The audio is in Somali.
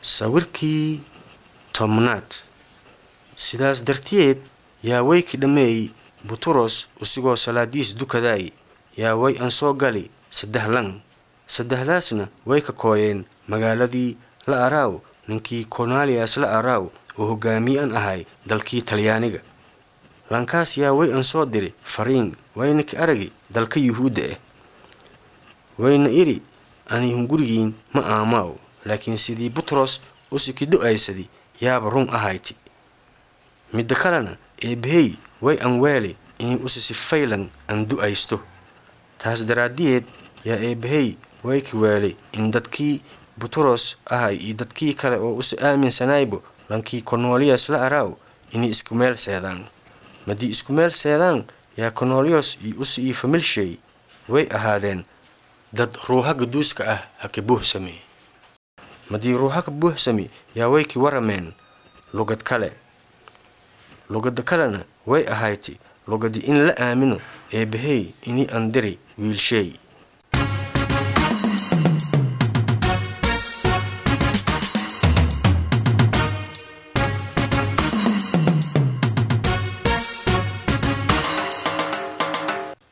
sawirkii tomnaad sidaas darteed yaa way ki dhameeyay Butros usigoo salaadiis dukaday yaa way aan soo gali saddexdaasna way ka kooyeen magaaladii la araaw ninkii Cornelius la araaw oo hogaamiye ahay dalkii Talyaaniga lankaas yaa way aan soo diray fariin wayna ka aragay dalka Yuhuudda wayna iri ani hungurigiin ma aamaaw laakiin sidii Butros usiki du'aysadii yaaba run ahayti midda kalena eebay way aan weeli in usisi faylan aan du'aysto taas daraadiyeed yaa eebay way ki weeli in dadkii Butros ahay iyo dadkii kale oo us aaminsanaybo lankii Cornelius la araaw inay isku meel seedaan madii isku meel seedaan yaa Cornelius iyo usii familshay way ahaadeen dad ruuxa quduuska ah hakibuuhsami madii ruuxa buuhsami yaa way ki warameen lugad kalena way ahayti lugadi in la aamino eebay inii andiri wiilshay